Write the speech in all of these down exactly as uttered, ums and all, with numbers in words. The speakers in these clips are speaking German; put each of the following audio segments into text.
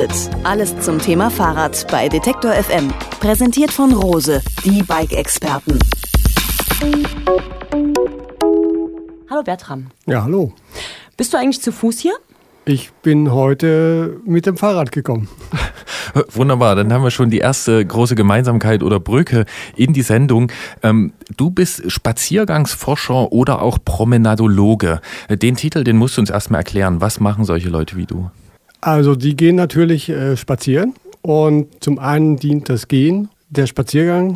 Antritt. Alles zum Thema Fahrrad bei Detektor F M. Präsentiert von Rose, die Bike-Experten. Hallo Bertram. Ja, hallo. Bist du eigentlich zu Fuß hier? Ich bin heute mit dem Fahrrad gekommen. Wunderbar, dann haben wir schon die erste große Gemeinsamkeit oder Brücke in die Sendung. Ähm, du bist Spaziergangsforscher oder auch Promenadologe. Den Titel, den musst du uns erstmal erklären. Was machen solche Leute wie du? Also die gehen natürlich äh, spazieren und zum einen dient das Gehen, der Spaziergang,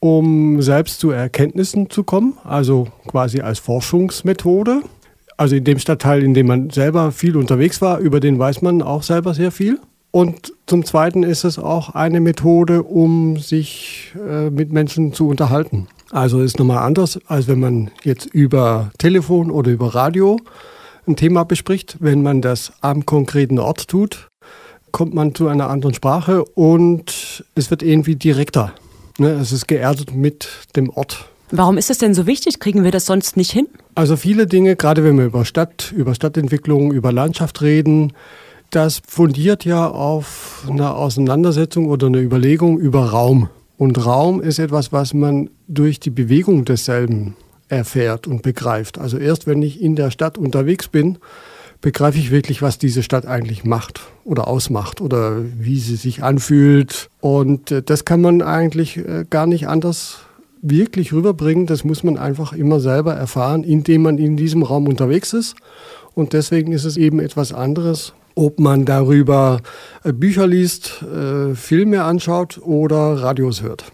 um selbst zu Erkenntnissen zu kommen, also quasi als Forschungsmethode. Also in dem Stadtteil, in dem man selber viel unterwegs war, über den weiß man auch selber sehr viel. Und zum Zweiten ist es auch eine Methode, um sich äh, mit Menschen zu unterhalten. Also ist nochmal anders, als wenn man jetzt über Telefon oder über Radio ein Thema bespricht. Wenn man das am konkreten Ort tut, kommt man zu einer anderen Sprache und es wird irgendwie direkter. Ne? Es ist geerdet mit dem Ort. Warum ist das denn so wichtig? Kriegen wir das sonst nicht hin? Also viele Dinge, gerade wenn wir über Stadt, über Stadtentwicklung, über Landschaft reden, das fundiert ja auf einer Auseinandersetzung oder einer Überlegung über Raum. Und Raum ist etwas, was man durch die Bewegung desselben erfährt und begreift. Also erst wenn ich in der Stadt unterwegs bin, begreife ich wirklich, was diese Stadt eigentlich macht oder ausmacht oder wie sie sich anfühlt. Und das kann man eigentlich gar nicht anders wirklich rüberbringen. Das muss man einfach immer selber erfahren, indem man in diesem Raum unterwegs ist. Und deswegen ist es eben etwas anderes, ob man darüber Bücher liest, äh, Filme anschaut oder Radios hört.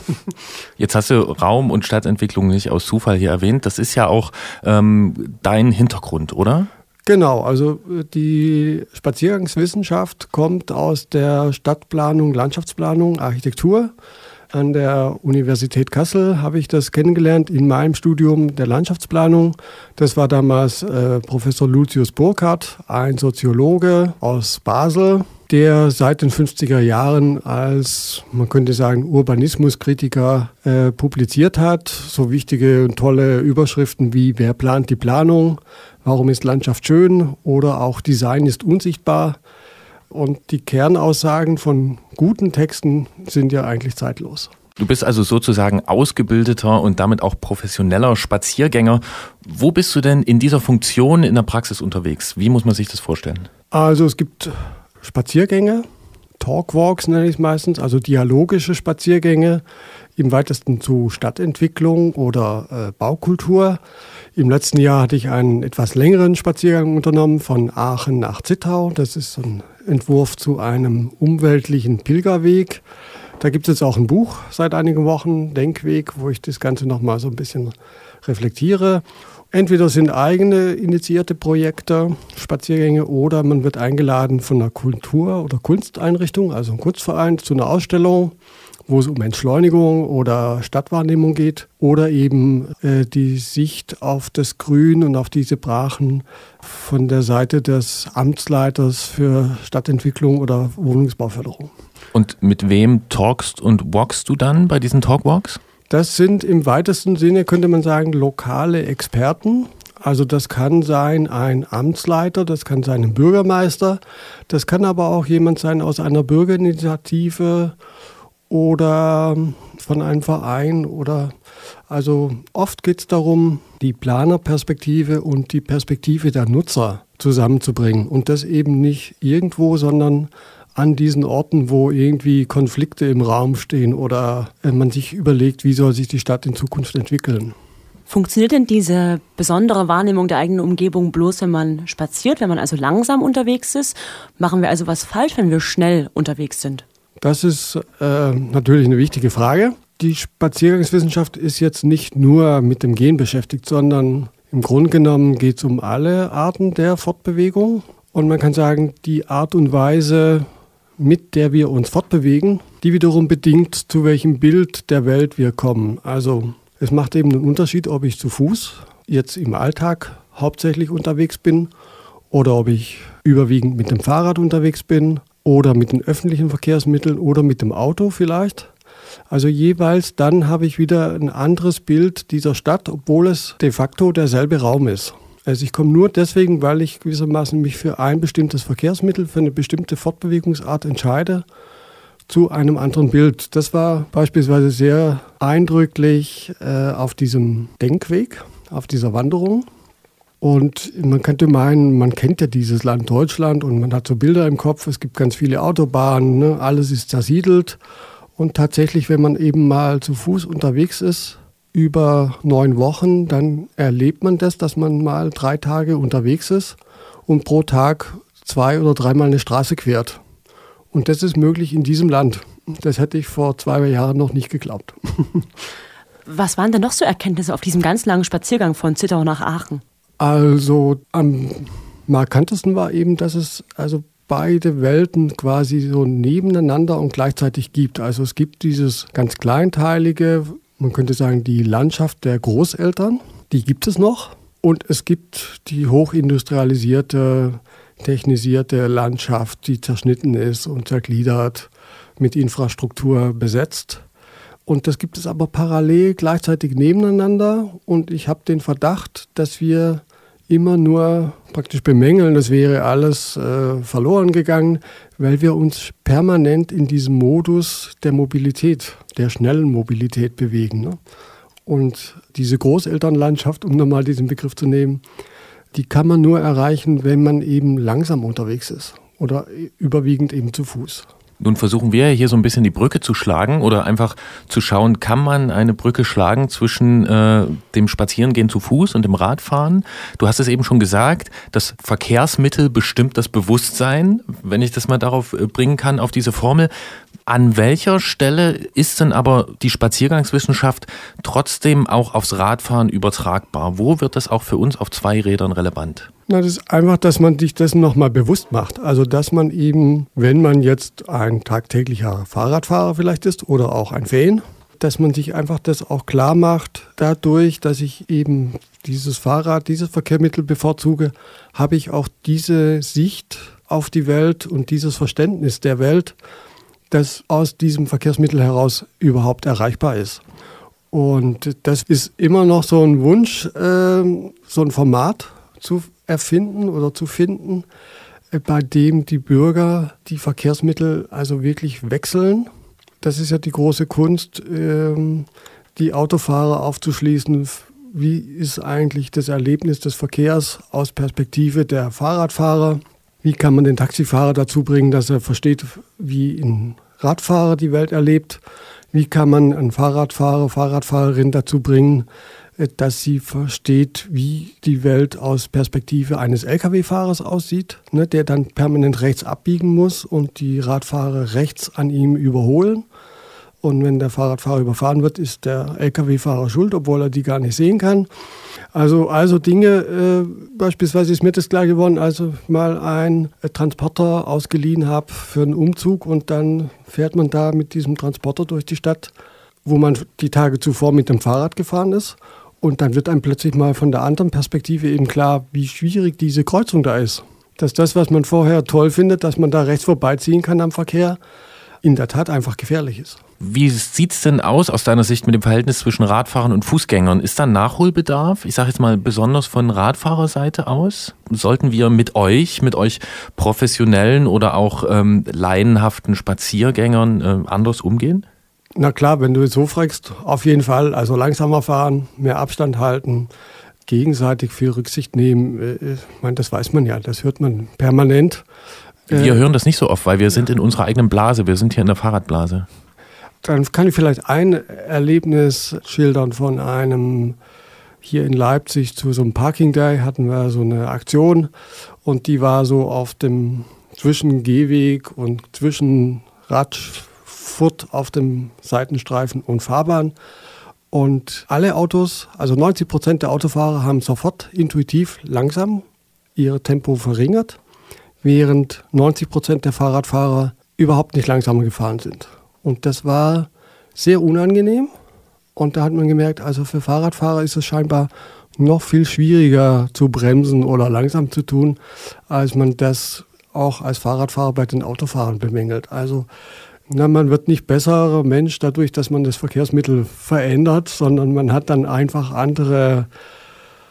Jetzt hast du Raum- und Stadtentwicklung nicht aus Zufall hier erwähnt. Das ist ja auch ähm, dein Hintergrund, oder? Genau, also die Spaziergangswissenschaft kommt aus der Stadtplanung, Landschaftsplanung, Architektur. An der Universität Kassel habe ich das kennengelernt in meinem Studium der Landschaftsplanung. Das war damals äh, Professor Lucius Burkhardt, ein Soziologe aus Basel, der seit den fünfziger Jahren als, man könnte sagen, Urbanismuskritiker äh, publiziert hat. So wichtige und tolle Überschriften wie Wer plant die Planung? Warum ist Landschaft schön? Oder auch Design ist unsichtbar. Und die Kernaussagen von guten Texten sind ja eigentlich zeitlos. Du bist also sozusagen ausgebildeter und damit auch professioneller Spaziergänger. Wo bist du denn in dieser Funktion in der Praxis unterwegs? Wie muss man sich das vorstellen? Also es gibt Spaziergänge, Talkwalks nenne ich es meistens, also dialogische Spaziergänge, im weitesten zu Stadtentwicklung oder äh, Baukultur. Im letzten Jahr hatte ich einen etwas längeren Spaziergang unternommen von Aachen nach Zittau. Das ist ein Entwurf zu einem umweltlichen Pilgerweg. Da gibt es jetzt auch ein Buch seit einigen Wochen, Denkweg, wo ich das Ganze nochmal so ein bisschen reflektiere. Entweder sind eigene initiierte Projekte, Spaziergänge, oder man wird eingeladen von einer Kultur- oder Kunsteinrichtung, also einem Kunstverein, zu einer Ausstellung, wo es um Entschleunigung oder Stadtwahrnehmung geht oder eben äh, die Sicht auf das Grün und auf diese Brachen von der Seite des Amtsleiters für Stadtentwicklung oder Wohnungsbauförderung. Und mit wem talkst und walkst du dann bei diesen Talkwalks? Das sind im weitesten Sinne, könnte man sagen, lokale Experten. Also das kann sein ein Amtsleiter, das kann sein ein Bürgermeister, das kann aber auch jemand sein aus einer Bürgerinitiative oder von einem Verein oder also oft geht es darum, die Planerperspektive und die Perspektive der Nutzer zusammenzubringen und das eben nicht irgendwo, sondern an diesen Orten, wo irgendwie Konflikte im Raum stehen oder man sich überlegt, wie soll sich die Stadt in Zukunft entwickeln. Funktioniert denn diese besondere Wahrnehmung der eigenen Umgebung bloß, wenn man spaziert, wenn man also langsam unterwegs ist? Machen wir also was falsch, wenn wir schnell unterwegs sind? Das ist äh, natürlich eine wichtige Frage. Die Spaziergangswissenschaft ist jetzt nicht nur mit dem Gehen beschäftigt, sondern im Grunde genommen geht es um alle Arten der Fortbewegung. Und man kann sagen, die Art und Weise, mit der wir uns fortbewegen, die wiederum bedingt, zu welchem Bild der Welt wir kommen. Also es macht eben einen Unterschied, ob ich zu Fuß jetzt im Alltag hauptsächlich unterwegs bin oder ob ich überwiegend mit dem Fahrrad unterwegs bin oder mit den öffentlichen Verkehrsmitteln oder mit dem Auto vielleicht. Also jeweils dann habe ich wieder ein anderes Bild dieser Stadt, obwohl es de facto derselbe Raum ist. Also ich komme nur deswegen, weil ich gewissermaßen mich für ein bestimmtes Verkehrsmittel, für eine bestimmte Fortbewegungsart entscheide, zu einem anderen Bild. Das war beispielsweise sehr eindrücklich äh, auf diesem Denkweg, auf dieser Wanderung. Und man könnte meinen, man kennt ja dieses Land Deutschland und man hat so Bilder im Kopf, es gibt ganz viele Autobahnen, ne? Alles ist zersiedelt. Und tatsächlich, wenn man eben mal zu Fuß unterwegs ist, über neun Wochen, dann erlebt man das, dass man mal drei Tage unterwegs ist und pro Tag zwei oder dreimal eine Straße quert. Und das ist möglich in diesem Land. Das hätte ich vor zwei Jahren noch nicht geglaubt. Was waren denn noch so Erkenntnisse auf diesem ganz langen Spaziergang von Zittau nach Aachen? Also am markantesten war eben, dass es also beide Welten quasi so nebeneinander und gleichzeitig gibt. Also es gibt dieses ganz kleinteilige, man könnte sagen, die Landschaft der Großeltern, die gibt es noch. Und es gibt die hochindustrialisierte, technisierte Landschaft, die zerschnitten ist und zergliedert, mit Infrastruktur besetzt. Und das gibt es aber parallel gleichzeitig nebeneinander. Und ich habe den Verdacht, dass wir immer nur praktisch bemängeln, das wäre alles äh, verloren gegangen, weil wir uns permanent in diesem Modus der Mobilität, der schnellen Mobilität bewegen. Ne? Und diese Großelternlandschaft, um nochmal diesen Begriff zu nehmen, die kann man nur erreichen, wenn man eben langsam unterwegs ist oder überwiegend eben zu Fuß. Nun versuchen wir hier so ein bisschen die Brücke zu schlagen oder einfach zu schauen, kann man eine Brücke schlagen zwischen äh, dem Spazierengehen zu Fuß und dem Radfahren? Du hast es eben schon gesagt, das Verkehrsmittel bestimmt das Bewusstsein, wenn ich das mal darauf äh, bringen kann, auf diese Formel. An welcher Stelle ist denn aber die Spaziergangswissenschaft trotzdem auch aufs Radfahren übertragbar? Wo wird das auch für uns auf zwei Rädern relevant? Na, das ist einfach, dass man sich dessen nochmal bewusst macht. Also, dass man eben, wenn man jetzt ein tagtäglicher Fahrradfahrer vielleicht ist oder auch ein Fan, dass man sich einfach das auch klar macht, dadurch, dass ich eben dieses Fahrrad, dieses Verkehrsmittel bevorzuge, habe ich auch diese Sicht auf die Welt und dieses Verständnis der Welt, das aus diesem Verkehrsmittel heraus überhaupt erreichbar ist. Und das ist immer noch so ein Wunsch, äh, so ein Format zu erfinden oder zu finden, äh, bei dem die Bürger die Verkehrsmittel also wirklich wechseln. Das ist ja die große Kunst, äh, die Autofahrer aufzuschließen. Wie ist eigentlich das Erlebnis des Verkehrs aus Perspektive der Fahrradfahrer? Wie kann man den Taxifahrer dazu bringen, dass er versteht, wie ein Radfahrer die Welt erlebt? Wie kann man einen Fahrradfahrer, Fahrradfahrerin dazu bringen, dass sie versteht, wie die Welt aus Perspektive eines L K W-Fahrers aussieht, ne, der dann permanent rechts abbiegen muss und die Radfahrer rechts an ihm überholen. Und wenn der Fahrradfahrer überfahren wird, ist der L K W-Fahrer schuld, obwohl er die gar nicht sehen kann. Also, also Dinge, äh, beispielsweise ist mir das klar geworden, als ich mal einen Transporter ausgeliehen habe für einen Umzug und dann fährt man da mit diesem Transporter durch die Stadt, wo man die Tage zuvor mit dem Fahrrad gefahren ist. Und dann wird einem plötzlich mal von der anderen Perspektive eben klar, wie schwierig diese Kreuzung da ist. Dass das, was man vorher toll findet, dass man da rechts vorbeiziehen kann am Verkehr, in der Tat einfach gefährlich ist. Wie sieht es denn aus aus deiner Sicht mit dem Verhältnis zwischen Radfahrern und Fußgängern? Ist da Nachholbedarf? Ich sage jetzt mal besonders von Radfahrerseite aus. Sollten wir mit euch, mit euch professionellen oder auch ähm, laienhaften Spaziergängern äh, anders umgehen? Na klar, wenn du es so fragst, auf jeden Fall. Also langsamer fahren, mehr Abstand halten, gegenseitig viel Rücksicht nehmen. Ich meine, das weiß man ja, das hört man permanent. Wir hören das nicht so oft, weil wir sind in unserer eigenen Blase. Wir sind hier in der Fahrradblase. Dann kann ich vielleicht ein Erlebnis schildern von einem, hier in Leipzig zu so einem Parking Day hatten wir so eine Aktion und die war so auf dem zwischen Gehweg und zwischen Radfurt auf dem Seitenstreifen und Fahrbahn. Und alle Autos, also neunzig Prozent der Autofahrer haben sofort intuitiv langsam ihr Tempo verringert, während neunzig Prozent der Fahrradfahrer überhaupt nicht langsamer gefahren sind. Und das war sehr unangenehm. Und da hat man gemerkt, also für Fahrradfahrer ist es scheinbar noch viel schwieriger zu bremsen oder langsam zu tun, als man das auch als Fahrradfahrer bei den Autofahrern bemängelt. Also na, man wird nicht besserer Mensch dadurch, dass man das Verkehrsmittel verändert, sondern man hat dann einfach andere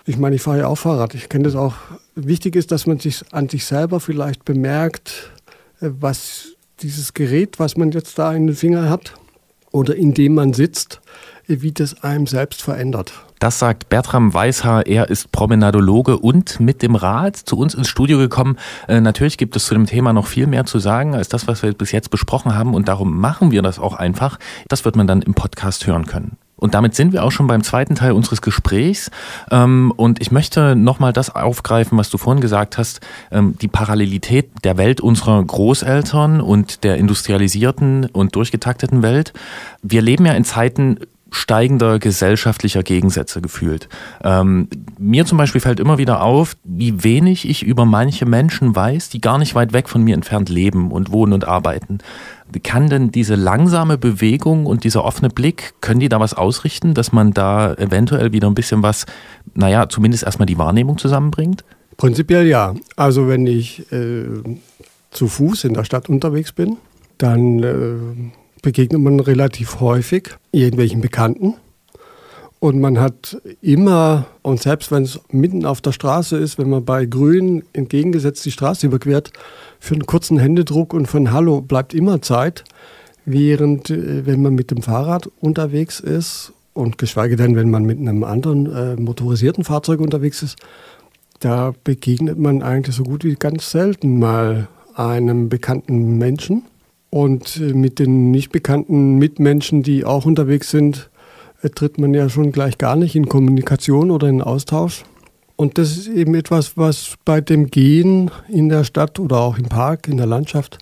Ich meine, ich fahre ja auch Fahrrad. Ich kenne das auch. Wichtig ist, dass man sich an sich selber vielleicht bemerkt, was dieses Gerät, was man jetzt da in den Fingern hat oder in dem man sitzt, wie das einem selbst verändert. Das sagt Bertram Weishaar, er ist Promenadologe und mit dem Rad zu uns ins Studio gekommen. Äh, natürlich gibt es zu dem Thema noch viel mehr zu sagen, als das, was wir bis jetzt besprochen haben, und darum machen wir das auch einfach. Das wird man dann im Podcast hören können. Und damit sind wir auch schon beim zweiten Teil unseres Gesprächs. Ähm, und ich möchte nochmal das aufgreifen, was du vorhin gesagt hast, ähm, die Parallelität der Welt unserer Großeltern und der industrialisierten und durchgetakteten Welt. Wir leben ja in Zeiten steigender gesellschaftlicher Gegensätze gefühlt. Ähm, mir zum Beispiel fällt immer wieder auf, wie wenig ich über manche Menschen weiß, die gar nicht weit weg von mir entfernt leben und wohnen und arbeiten. Kann denn diese langsame Bewegung und dieser offene Blick, können die da was ausrichten, dass man da eventuell wieder ein bisschen was, naja, zumindest erstmal die Wahrnehmung zusammenbringt? Prinzipiell ja. Also wenn ich äh, zu Fuß in der Stadt unterwegs bin, dann äh, begegnet man relativ häufig irgendwelchen Bekannten. Und man hat immer, und selbst wenn es mitten auf der Straße ist, wenn man bei Grün entgegengesetzt die Straße überquert, für einen kurzen Händedruck und für ein Hallo bleibt immer Zeit. Während, wenn man mit dem Fahrrad unterwegs ist und geschweige denn, wenn man mit einem anderen äh, motorisierten Fahrzeug unterwegs ist, da begegnet man eigentlich so gut wie ganz selten mal einem bekannten Menschen. Und mit den nicht bekannten Mitmenschen, die auch unterwegs sind, tritt man ja schon gleich gar nicht in Kommunikation oder in Austausch. Und das ist eben etwas, was bei dem Gehen in der Stadt oder auch im Park, in der Landschaft,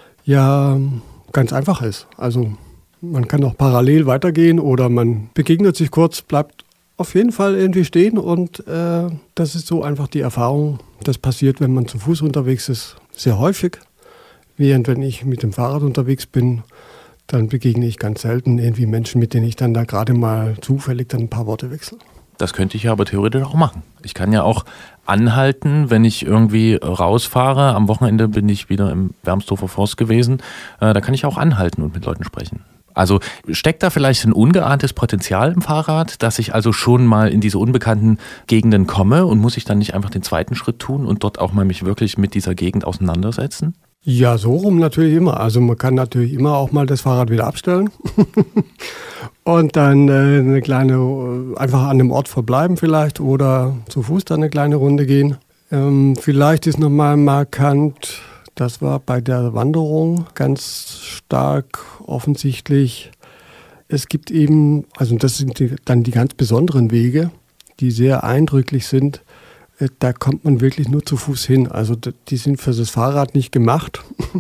ja ganz einfach ist. Also man kann auch parallel weitergehen oder man begegnet sich kurz, bleibt auf jeden Fall irgendwie stehen. Und äh, das ist so einfach die Erfahrung, das passiert, wenn man zu Fuß unterwegs ist, sehr häufig. Während wenn ich mit dem Fahrrad unterwegs bin, dann begegne ich ganz selten irgendwie Menschen, mit denen ich dann da gerade mal zufällig dann ein paar Worte wechsle. Das könnte ich ja aber theoretisch auch machen. Ich kann ja auch anhalten, wenn ich irgendwie rausfahre. Am Wochenende bin ich wieder im Wermsdorfer Forst gewesen. Da kann ich auch anhalten und mit Leuten sprechen. Also steckt da vielleicht ein ungeahntes Potenzial im Fahrrad, dass ich also schon mal in diese unbekannten Gegenden komme, und muss ich dann nicht einfach den zweiten Schritt tun und dort auch mal mich wirklich mit dieser Gegend auseinandersetzen? Ja, so rum natürlich immer. Also man kann natürlich immer auch mal das Fahrrad wieder abstellen und dann äh, eine kleine, einfach an einem Ort verbleiben vielleicht oder zu Fuß dann eine kleine Runde gehen. Ähm, vielleicht ist nochmal markant, das war bei der Wanderung ganz stark offensichtlich. Es gibt eben, also das sind die, dann die ganz besonderen Wege, die sehr eindrücklich sind. Da kommt man wirklich nur zu Fuß hin. Also die sind für das Fahrrad nicht gemacht.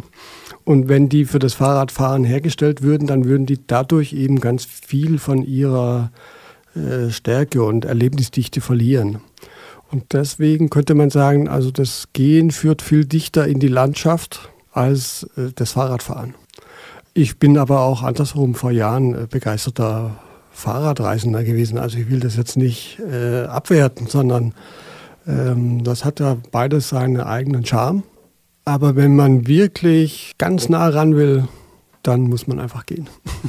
Und wenn die für das Fahrradfahren hergestellt würden, dann würden die dadurch eben ganz viel von ihrer äh, Stärke und Erlebnisdichte verlieren. Und deswegen könnte man sagen, also das Gehen führt viel dichter in die Landschaft als äh, das Fahrradfahren. Ich bin aber auch andersrum vor Jahren äh, begeisterter Fahrradreisender gewesen. Also ich will das jetzt nicht äh, abwerten, sondern das hat ja beides seinen eigenen Charme. Aber wenn man wirklich ganz nah ran will, dann muss man einfach gehen.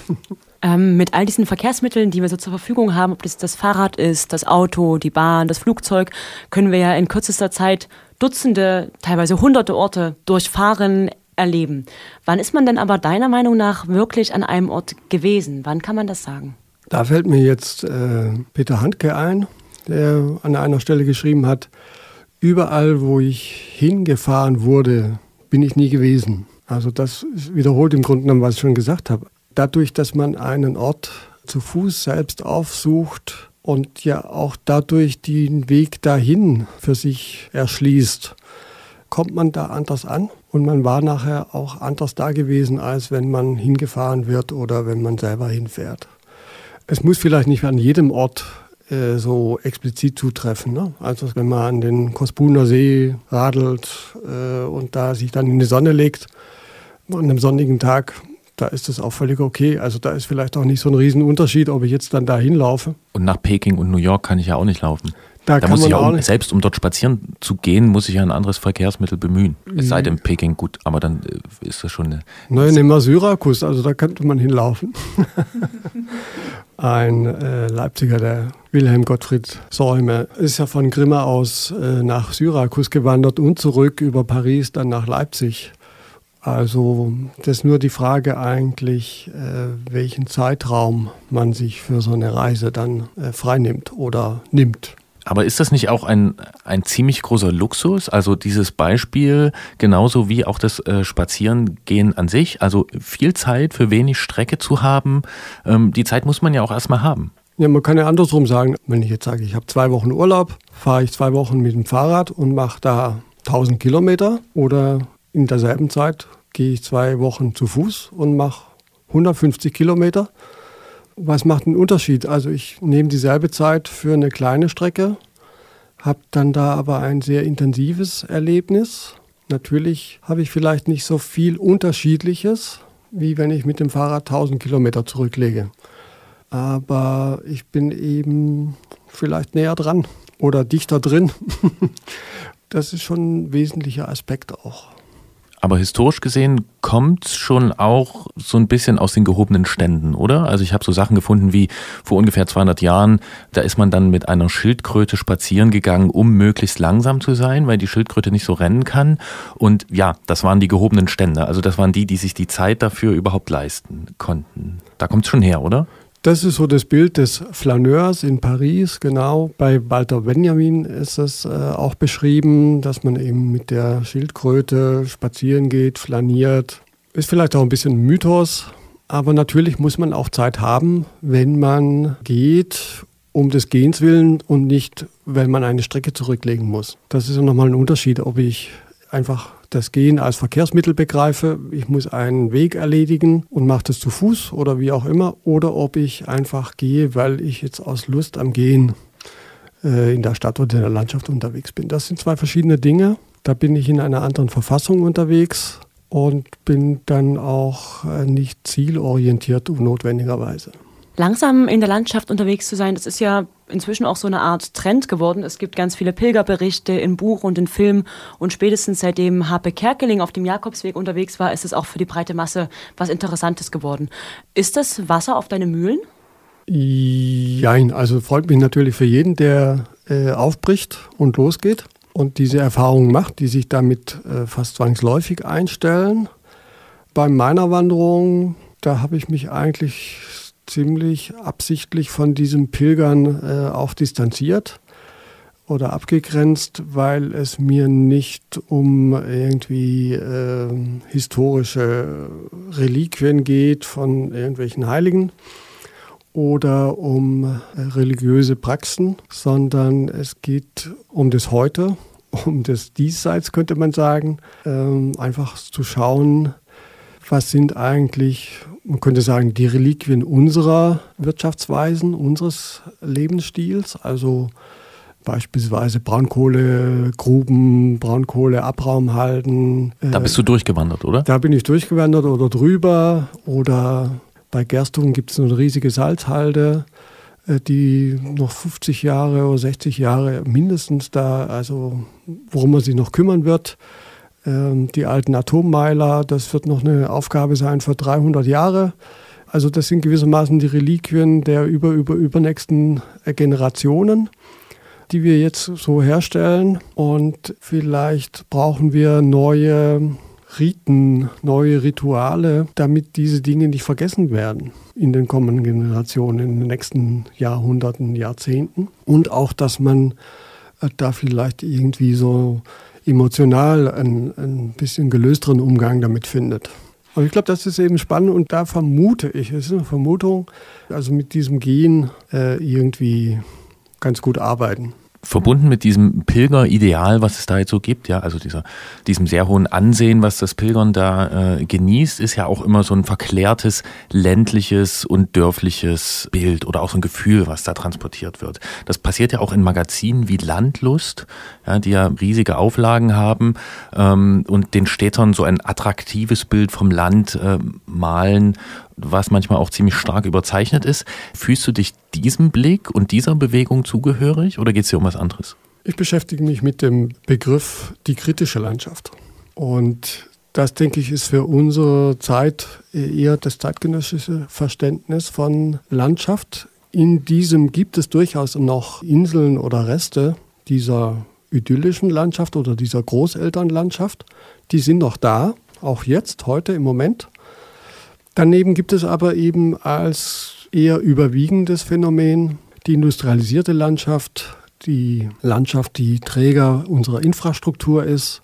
Ähm, mit all diesen Verkehrsmitteln, die wir so zur Verfügung haben, ob das das Fahrrad ist, das Auto, die Bahn, das Flugzeug, können wir ja in kürzester Zeit Dutzende, teilweise hunderte Orte durchfahren, erleben. Wann ist man denn aber deiner Meinung nach wirklich an einem Ort gewesen? Wann kann man das sagen? Da fällt mir jetzt äh, Peter Handke ein, der an einer Stelle geschrieben hat, überall, wo ich hingefahren wurde, bin ich nie gewesen. Also das wiederholt im Grunde genommen, was ich schon gesagt habe. Dadurch, dass man einen Ort zu Fuß selbst aufsucht und ja auch dadurch den Weg dahin für sich erschließt, kommt man da anders an und man war nachher auch anders da gewesen, als wenn man hingefahren wird oder wenn man selber hinfährt. Es muss vielleicht nicht an jedem Ort so explizit zutreffen. Ne? Also wenn man an den Kospuner See radelt äh, und da sich dann in die Sonne legt, an einem sonnigen Tag, da ist das auch völlig okay. Also da ist vielleicht auch nicht so ein Riesenunterschied, ob ich jetzt dann da hinlaufe. Und nach Peking und New York kann ich ja auch nicht laufen. Da, da kann muss man ich ja, auch um, nicht. selbst um dort spazieren zu gehen, muss ich ja ein anderes Verkehrsmittel bemühen. Es sei denn Peking, gut, aber dann äh, ist das schon eine... Nein, nehmen wir Syrakus, also da könnte man hinlaufen. Ein äh, Leipziger, der Wilhelm Gottfried Säume, ist ja von Grimma aus äh, nach Syrakus gewandert und zurück über Paris dann nach Leipzig. Also das ist nur die Frage eigentlich, äh, welchen Zeitraum man sich für so eine Reise dann äh, freinimmt oder nimmt. Aber ist das nicht auch ein, ein ziemlich großer Luxus? Also dieses Beispiel, genauso wie auch das äh, Spazierengehen an sich, also viel Zeit für wenig Strecke zu haben, ähm, die Zeit muss man ja auch erstmal haben. Ja, man kann ja andersrum sagen, wenn ich jetzt sage, ich habe zwei Wochen Urlaub, fahre ich zwei Wochen mit dem Fahrrad und mache da tausend Kilometer oder in derselben Zeit gehe ich zwei Wochen zu Fuß und mache hundertfünfzig Kilometer. Was macht einen Unterschied? Also ich nehme dieselbe Zeit für eine kleine Strecke, habe dann da aber ein sehr intensives Erlebnis. Natürlich habe ich vielleicht nicht so viel Unterschiedliches, wie wenn ich mit dem Fahrrad tausend Kilometer zurücklege. Aber ich bin eben vielleicht näher dran oder dichter drin. Das ist schon ein wesentlicher Aspekt auch. Aber historisch gesehen kommt es schon auch so ein bisschen aus den gehobenen Ständen, oder? Also ich habe so Sachen gefunden wie vor ungefähr zweihundert Jahren, da ist man dann mit einer Schildkröte spazieren gegangen, um möglichst langsam zu sein, weil die Schildkröte nicht so rennen kann. Und ja, das waren die gehobenen Stände. Also das waren die, die sich die Zeit dafür überhaupt leisten konnten. Da kommt es schon her, oder? Das ist so das Bild des Flaneurs in Paris, genau. Bei Walter Benjamin ist es äh, auch beschrieben, dass man eben mit der Schildkröte spazieren geht, flaniert. Ist vielleicht auch ein bisschen ein Mythos, aber natürlich muss man auch Zeit haben, wenn man geht, um des Gehens willen und nicht, wenn man eine Strecke zurücklegen muss. Das ist ja nochmal ein Unterschied, ob ich einfach das Gehen als Verkehrsmittel begreife, ich muss einen Weg erledigen und mache das zu Fuß oder wie auch immer, oder ob ich einfach gehe, weil ich jetzt aus Lust am Gehen äh, in der Stadt oder in der Landschaft unterwegs bin. Das sind zwei verschiedene Dinge. Da bin ich in einer anderen Verfassung unterwegs und bin dann auch äh, nicht zielorientiert notwendigerweise. Langsam in der Landschaft unterwegs zu sein, das ist ja inzwischen auch so eine Art Trend geworden. Es gibt ganz viele Pilgerberichte in Buch und in Film und spätestens seitdem Harpe Kerkeling auf dem Jakobsweg unterwegs war, ist es auch für die breite Masse was Interessantes geworden. Ist das Wasser auf deine Mühlen? Jein, also freut mich natürlich für jeden, der äh, aufbricht und losgeht und diese Erfahrungen macht, die sich damit äh, fast zwangsläufig einstellen. Bei meiner Wanderung, da habe ich mich eigentlich ziemlich absichtlich von diesen Pilgern äh, auch distanziert oder abgegrenzt, weil es mir nicht um irgendwie äh, historische Reliquien geht von irgendwelchen Heiligen oder um äh, religiöse Praxen, sondern es geht um das Heute, um das Diesseits, könnte man sagen, ähm, einfach zu schauen, was sind eigentlich, man könnte sagen, die Reliquien unserer Wirtschaftsweisen, unseres Lebensstils, also beispielsweise Braunkohlegruben, Braunkohleabraumhalden. Da bist du durchgewandert, oder? Da bin ich durchgewandert oder drüber. Oder bei Gerstungen gibt es eine riesige Salzhalde, die noch fünfzig Jahre oder sechzig Jahre mindestens da, also worum man sich noch kümmern wird. Die alten Atommeiler, das wird noch eine Aufgabe sein für dreihundert Jahre. Also das sind gewissermaßen die Reliquien der über, über, übernächsten Generationen, die wir jetzt so herstellen. Und vielleicht brauchen wir neue Riten, neue Rituale, damit diese Dinge nicht vergessen werden in den kommenden Generationen, in den nächsten Jahrhunderten, Jahrzehnten. Und auch, dass man da vielleicht irgendwie so emotional einen, ein bisschen gelösteren Umgang damit findet. Und ich glaube, das ist eben spannend und da vermute ich, es ist eine Vermutung, also mit diesem Gehen äh, irgendwie ganz gut arbeiten. Verbunden mit diesem Pilgerideal, was es da jetzt so gibt, ja, also dieser, diesem sehr hohen Ansehen, was das Pilgern da äh, genießt, ist ja auch immer so ein verklärtes, ländliches und dörfliches Bild oder auch so ein Gefühl, was da transportiert wird. Das passiert ja auch in Magazinen wie Landlust, ja, die ja riesige Auflagen haben ähm, und den Städtern so ein attraktives Bild vom Land äh, malen, was manchmal auch ziemlich stark überzeichnet ist. Fühlst du dich diesem Blick und dieser Bewegung zugehörig oder geht es dir um was anderes? Ich beschäftige mich mit dem Begriff die kritische Landschaft. Und das, denke ich, ist für unsere Zeit eher das zeitgenössische Verständnis von Landschaft. In diesem gibt es durchaus noch Inseln oder Reste dieser idyllischen Landschaft oder dieser Großelternlandschaft. Die sind noch da, auch jetzt, heute im Moment. Daneben gibt es aber eben als eher überwiegendes Phänomen die industrialisierte Landschaft, die Landschaft, die Träger unserer Infrastruktur ist.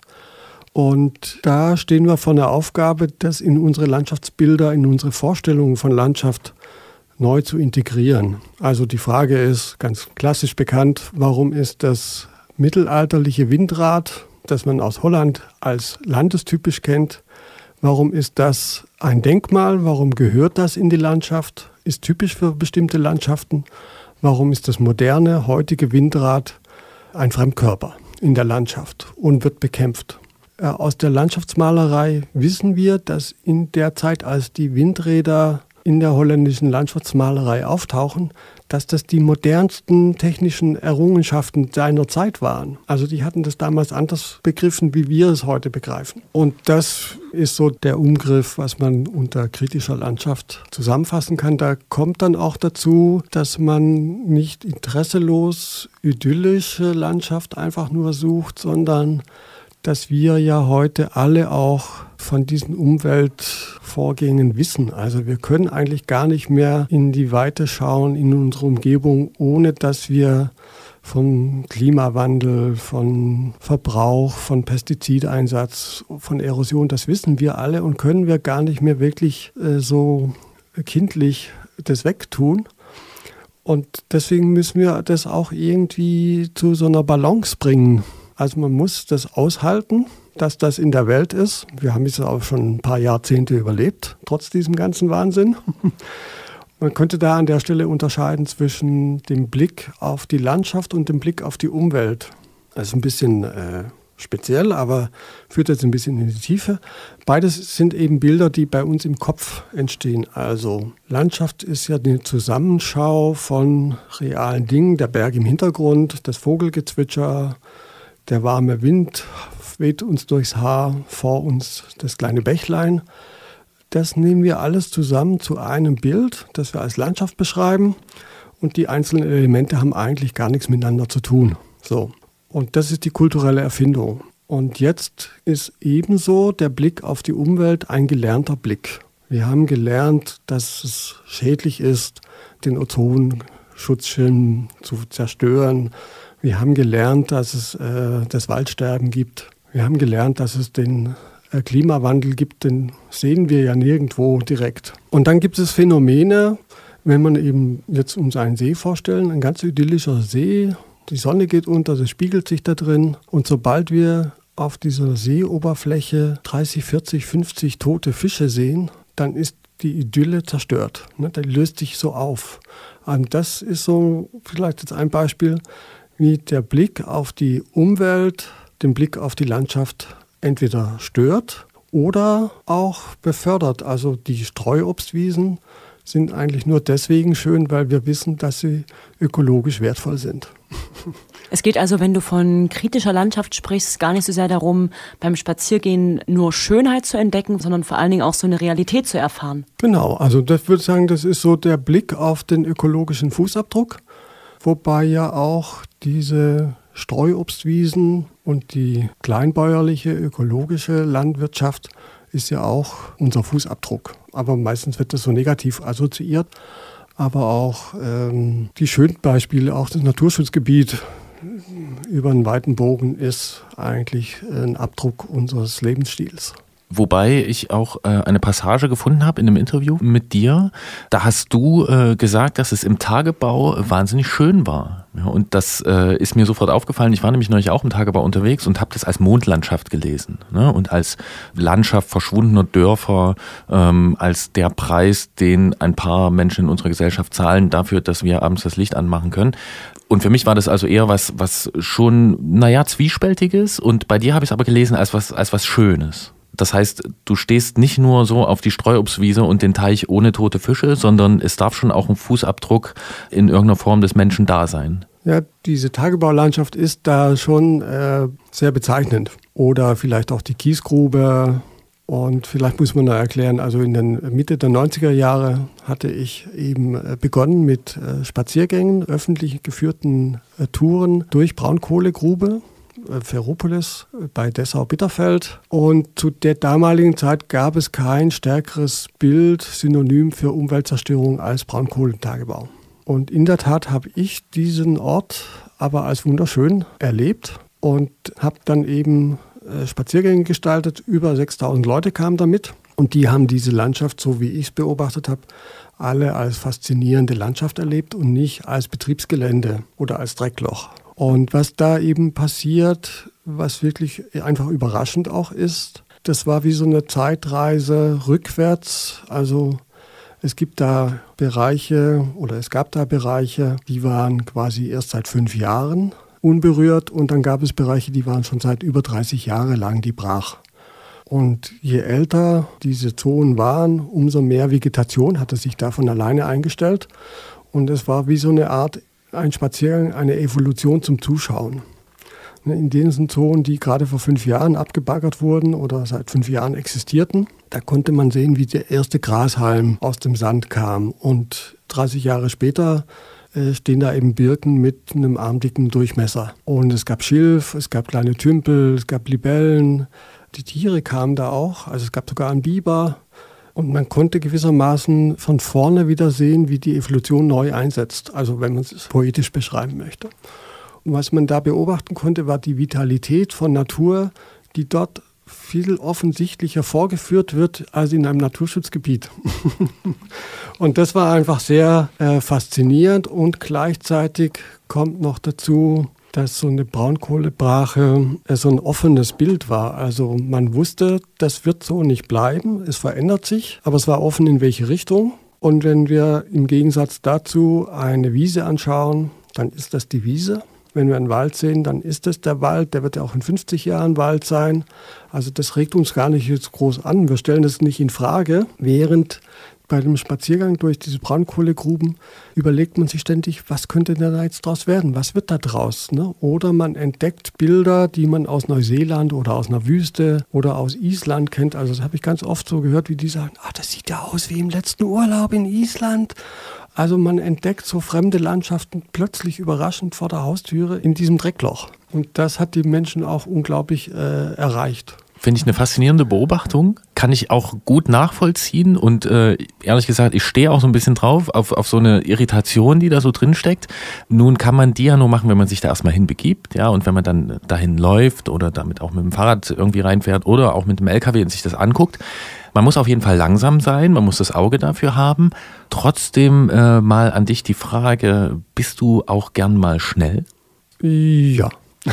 Und da stehen wir vor der Aufgabe, das in unsere Landschaftsbilder, in unsere Vorstellungen von Landschaft neu zu integrieren. Also die Frage ist ganz klassisch bekannt, warum ist das mittelalterliche Windrad, das man aus Holland als landestypisch kennt, warum ist das ein Denkmal, warum gehört das in die Landschaft, ist typisch für bestimmte Landschaften, warum ist das moderne, heutige Windrad ein Fremdkörper in der Landschaft und wird bekämpft. Aus der Landschaftsmalerei wissen wir, dass in der Zeit, als die Windräder in der holländischen Landschaftsmalerei auftauchen, dass das die modernsten technischen Errungenschaften seiner Zeit waren. Also die hatten das damals anders begriffen, wie wir es heute begreifen. Und das ist so der Umgriff, was man unter kritischer Landschaft zusammenfassen kann. Da kommt dann auch dazu, dass man nicht interesselos idyllische Landschaft einfach nur sucht, sondern dass wir ja heute alle auch von diesen Umweltvorgängen wissen. Also wir können eigentlich gar nicht mehr in die Weite schauen, in unsere Umgebung, ohne dass wir vom Klimawandel, von Verbrauch, von Pestizideinsatz, von Erosion, das wissen wir alle und können wir gar nicht mehr wirklich äh, so kindlich das wegtun. Und deswegen müssen wir das auch irgendwie zu so einer Balance bringen. Also man muss das aushalten, dass das in der Welt ist. Wir haben es auch schon ein paar Jahrzehnte überlebt, trotz diesem ganzen Wahnsinn. Man könnte da an der Stelle unterscheiden zwischen dem Blick auf die Landschaft und dem Blick auf die Umwelt. Das ist ein bisschen äh, speziell, aber führt jetzt ein bisschen in die Tiefe. Beides sind eben Bilder, die bei uns im Kopf entstehen. Also Landschaft ist ja eine Zusammenschau von realen Dingen. Der Berg im Hintergrund, das Vogelgezwitscher, der warme Wind weht uns durchs Haar, vor uns das kleine Bächlein. Das nehmen wir alles zusammen zu einem Bild, das wir als Landschaft beschreiben. Und die einzelnen Elemente haben eigentlich gar nichts miteinander zu tun. So. Und das ist die kulturelle Erfindung. Und jetzt ist ebenso der Blick auf die Umwelt ein gelernter Blick. Wir haben gelernt, dass es schädlich ist, den Ozonschutzschirm zu zerstören. Wir haben gelernt, dass es äh, das Waldsterben gibt. Wir haben gelernt, dass es den äh, Klimawandel gibt. Den sehen wir ja nirgendwo direkt. Und dann gibt es Phänomene, wenn man eben jetzt uns einen See vorstellen, ein ganz idyllischer See. Die Sonne geht unter, das spiegelt sich da drin. Und sobald wir auf dieser Seeoberfläche dreißig, vierzig, fünfzig tote Fische sehen, dann ist die Idylle zerstört. Ne? Die löst sich so auf. Und das ist so vielleicht jetzt ein Beispiel, wie der Blick auf die Umwelt, den Blick auf die Landschaft entweder stört oder auch befördert. Also die Streuobstwiesen sind eigentlich nur deswegen schön, weil wir wissen, dass sie ökologisch wertvoll sind. Es geht also, wenn du von kritischer Landschaft sprichst, gar nicht so sehr darum, beim Spaziergehen nur Schönheit zu entdecken, sondern vor allen Dingen auch so eine Realität zu erfahren. Genau, also das würde ich sagen, das ist so der Blick auf den ökologischen Fußabdruck. Wobei ja auch diese Streuobstwiesen und die kleinbäuerliche ökologische Landwirtschaft ist ja auch unser Fußabdruck. Aber meistens wird das so negativ assoziiert. Aber auch ähm, die schönen Beispiele, auch das Naturschutzgebiet über einen weiten Bogen ist eigentlich ein Abdruck unseres Lebensstils. Wobei ich auch äh, eine Passage gefunden habe in einem Interview mit dir. Da hast du äh, gesagt, dass es im Tagebau wahnsinnig schön war. Ja, und das äh, ist mir sofort aufgefallen. Ich war nämlich neulich auch im Tagebau unterwegs und habe das als Mondlandschaft gelesen. Ne? Und als Landschaft verschwundener Dörfer, ähm, als der Preis, den ein paar Menschen in unserer Gesellschaft zahlen dafür, dass wir abends das Licht anmachen können. Und für mich war das also eher was, was schon, naja, Zwiespältiges. Und bei dir habe ich es aber gelesen als was, als was Schönes. Das heißt, du stehst nicht nur so auf die Streuobstwiese und den Teich ohne tote Fische, sondern es darf schon auch ein Fußabdruck in irgendeiner Form des Menschen da sein. Ja, diese Tagebaulandschaft ist da schon äh, sehr bezeichnend. Oder vielleicht auch die Kiesgrube. Und vielleicht muss man da erklären, also in den Mitte der neunziger Jahre hatte ich eben begonnen mit äh, Spaziergängen, öffentlich geführten äh, Touren durch Braunkohlegrube, äh, Ferropolis äh, bei Dessau-Bitterfeld. Und zu der damaligen Zeit gab es kein stärkeres Bild, Synonym für Umweltzerstörung als Braunkohlentagebau. Und in der Tat habe ich diesen Ort aber als wunderschön erlebt und habe dann eben äh, Spaziergänge gestaltet. Über sechstausend Leute kamen da mit und die haben diese Landschaft, so wie ich es beobachtet habe, alle als faszinierende Landschaft erlebt und nicht als Betriebsgelände oder als Dreckloch. Und was da eben passiert, was wirklich einfach überraschend auch ist, das war wie so eine Zeitreise rückwärts, also es gibt da Bereiche oder es gab da Bereiche, die waren quasi erst seit fünf Jahren unberührt und dann gab es Bereiche, die waren schon seit über dreißig Jahre lang, die brach. Und je älter diese Zonen waren, umso mehr Vegetation hatte sich da von alleine eingestellt und es war wie so eine Art, ein Spaziergang, eine Evolution zum Zuschauen. In diesen Zonen, die gerade vor fünf Jahren abgebaggert wurden oder seit fünf Jahren existierten, da konnte man sehen, wie der erste Grashalm aus dem Sand kam. Und dreißig Jahre später äh, stehen da eben Birken mit einem armdicken Durchmesser. Und es gab Schilf, es gab kleine Tümpel, es gab Libellen. Die Tiere kamen da auch, also es gab sogar einen Biber. Und man konnte gewissermaßen von vorne wieder sehen, wie die Evolution neu einsetzt. Also wenn man es poetisch beschreiben möchte. Und was man da beobachten konnte, war die Vitalität von Natur, die dort viel offensichtlicher vorgeführt wird als in einem Naturschutzgebiet. Und das war einfach sehr äh, faszinierend und gleichzeitig kommt noch dazu, dass so eine Braunkohlebrache äh, so ein offenes Bild war. Also man wusste, das wird so nicht bleiben, es verändert sich, aber es war offen, in welche Richtung. Und wenn wir im Gegensatz dazu eine Wiese anschauen, dann ist das die Wiese. Wenn wir einen Wald sehen, dann ist es der Wald, der wird ja auch in fünfzig Jahren Wald sein. Also das regt uns gar nicht jetzt groß an, wir stellen das nicht in Frage. Während bei dem Spaziergang durch diese Braunkohlegruben überlegt man sich ständig, was könnte denn da jetzt draus werden, was wird da draus? Ne? Oder man entdeckt Bilder, die man aus Neuseeland oder aus einer Wüste oder aus Island kennt. Also das habe ich ganz oft so gehört, wie die sagen, ah, das sieht ja aus wie im letzten Urlaub in Island. Also man entdeckt so fremde Landschaften plötzlich überraschend vor der Haustüre in diesem Dreckloch. Und das hat die Menschen auch unglaublich äh, erreicht. Finde ich eine faszinierende Beobachtung, kann ich auch gut nachvollziehen und äh, ehrlich gesagt, ich stehe auch so ein bisschen drauf, auf, auf so eine Irritation, die da so drin steckt. Nun kann man die ja nur machen, wenn man sich da erstmal hinbegibt, ja, und wenn man dann dahin läuft oder damit auch mit dem Fahrrad irgendwie reinfährt oder auch mit dem L K W und sich das anguckt. Man muss auf jeden Fall langsam sein, man muss das Auge dafür haben. Trotzdem äh, mal an dich die Frage, bist du auch gern mal schnell? Ja.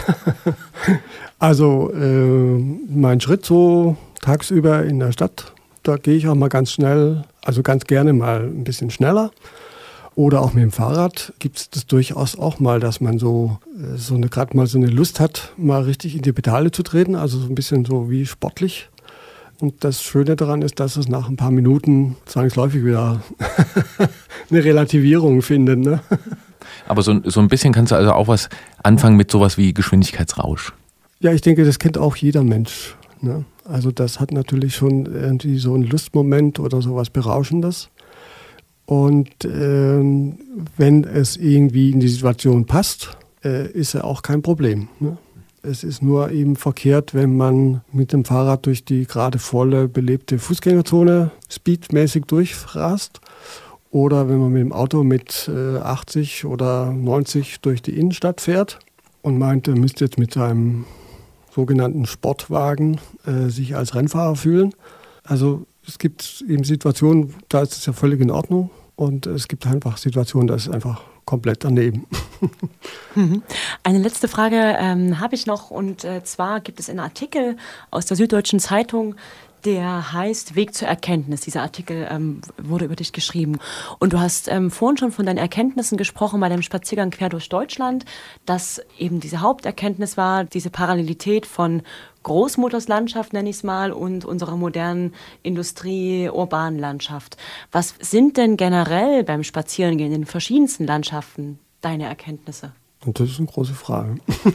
Also äh, mein Schritt so tagsüber in der Stadt, da gehe ich auch mal ganz schnell, also ganz gerne mal ein bisschen schneller. Oder auch mit dem Fahrrad gibt es das durchaus auch mal, dass man so, so eine, gerade mal so eine Lust hat, mal richtig in die Pedale zu treten, also so ein bisschen so wie sportlich. Und das Schöne daran ist, dass es nach ein paar Minuten zwangsläufig wieder eine Relativierung findet. Ne? Aber so, so ein bisschen kannst du also auch was anfangen mit sowas wie Geschwindigkeitsrausch. Ja, ich denke, das kennt auch jeder Mensch. Ne? Also das hat natürlich schon irgendwie so einen Lustmoment oder sowas Berauschendes. Und ähm, wenn es irgendwie in die Situation passt, äh, ist ja auch kein Problem. Ne? Es ist nur eben verkehrt, wenn man mit dem Fahrrad durch die gerade volle, belebte Fußgängerzone speedmäßig durchrast. Oder wenn man mit dem Auto mit äh, achtzig oder neunzig durch die Innenstadt fährt und meint, er müsste jetzt mit seinem sogenannten Sportwagen äh, sich als Rennfahrer fühlen. Also es gibt eben Situationen, da ist es ja völlig in Ordnung. Und es gibt einfach Situationen, da ist es einfach komplett daneben. Eine letzte Frage ähm, habe ich noch und äh, zwar gibt es einen Artikel aus der Süddeutschen Zeitung, Der heißt Weg zur Erkenntnis. Dieser Artikel ähm, wurde über dich geschrieben. Und du hast ähm, vorhin schon von deinen Erkenntnissen gesprochen bei deinem Spaziergang quer durch Deutschland, dass eben diese Haupterkenntnis war, diese Parallelität von Großmuterslandschaft, nenne ich es mal, und unserer modernen Industrie-urbanen Landschaft. Was sind denn generell beim Spazierengehen in den verschiedensten Landschaften deine Erkenntnisse? Und das ist eine große Frage.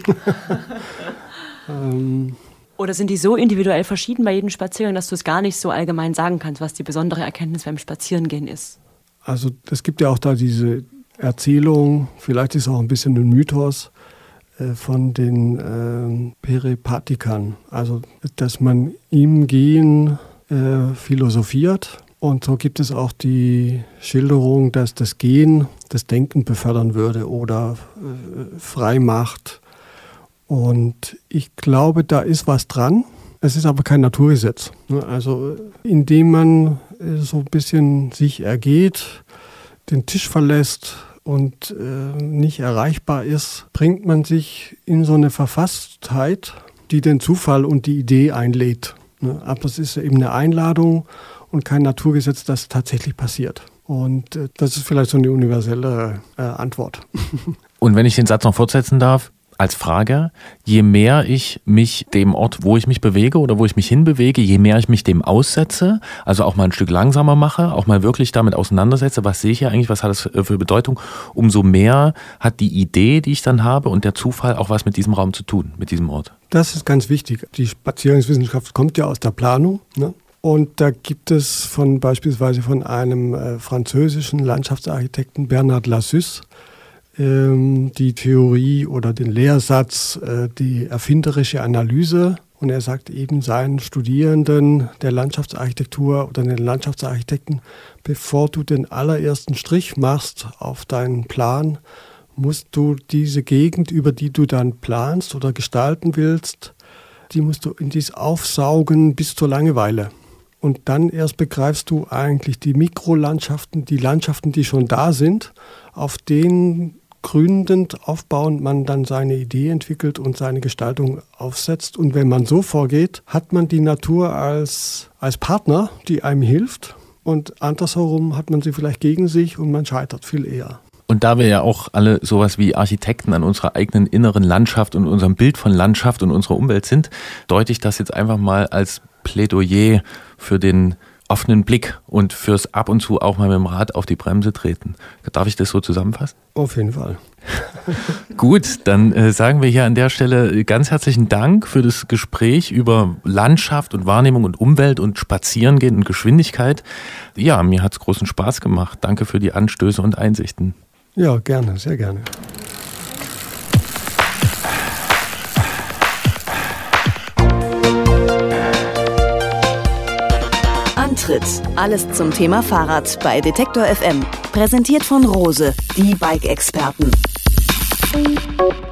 ähm... Oder sind die so individuell verschieden bei jedem Spaziergang, dass du es gar nicht so allgemein sagen kannst, was die besondere Erkenntnis beim Spazierengehen ist? Also es gibt ja auch da diese Erzählung, vielleicht ist auch ein bisschen ein Mythos äh, von den äh, Peripatikern. Also dass man im Gehen äh, philosophiert. Und so gibt es auch die Schilderung, dass das Gehen das Denken befördern würde oder äh, frei macht. Und ich glaube, da ist was dran. Es ist aber kein Naturgesetz. Also indem man so ein bisschen sich ergeht, den Tisch verlässt und äh, nicht erreichbar ist, bringt man sich in so eine Verfasstheit, die den Zufall und die Idee einlädt. Aber es ist eben eine Einladung und kein Naturgesetz, das tatsächlich passiert. Und äh, das ist vielleicht so eine universelle äh, Antwort. Und wenn ich den Satz noch fortsetzen darf, als Frage, je mehr ich mich dem Ort, wo ich mich bewege oder wo ich mich hinbewege, je mehr ich mich dem aussetze, also auch mal ein Stück langsamer mache, auch mal wirklich damit auseinandersetze, was sehe ich hier eigentlich, was hat das für Bedeutung, umso mehr hat die Idee, die ich dann habe und der Zufall auch was mit diesem Raum zu tun, mit diesem Ort. Das ist ganz wichtig. Die Spaziergangswissenschaft kommt ja aus der Planung, ne? Und da gibt es von beispielsweise von einem äh, französischen Landschaftsarchitekten Bernard Lassus die Theorie oder den Lehrsatz, die erfinderische Analyse. Und er sagt eben seinen Studierenden der Landschaftsarchitektur oder den Landschaftsarchitekten, bevor du den allerersten Strich machst auf deinen Plan, musst du diese Gegend, über die du dann planst oder gestalten willst, die musst du in dies aufsaugen bis zur Langeweile. Und dann erst begreifst du eigentlich die Mikrolandschaften, die Landschaften, die schon da sind, auf denen gründend, aufbauend man dann seine Idee entwickelt und seine Gestaltung aufsetzt. Und wenn man so vorgeht, hat man die Natur als, als Partner, die einem hilft. Und andersherum hat man sie vielleicht gegen sich und man scheitert viel eher. Und da wir ja auch alle sowas wie Architekten an unserer eigenen inneren Landschaft und unserem Bild von Landschaft und unserer Umwelt sind, deute ich das jetzt einfach mal als Plädoyer für den offenen Blick und fürs ab und zu auch mal mit dem Rad auf die Bremse treten. Darf ich das so zusammenfassen? Auf jeden Fall. Gut, dann äh, sagen wir hier an der Stelle ganz herzlichen Dank für das Gespräch über Landschaft und Wahrnehmung und Umwelt und Spazierengehen und Geschwindigkeit. Ja, mir hat es großen Spaß gemacht. Danke für die Anstöße und Einsichten. Ja, gerne, sehr gerne. Antritt. Alles zum Thema Fahrrad bei Detektor F M. Präsentiert von Rose, die Bike-Experten.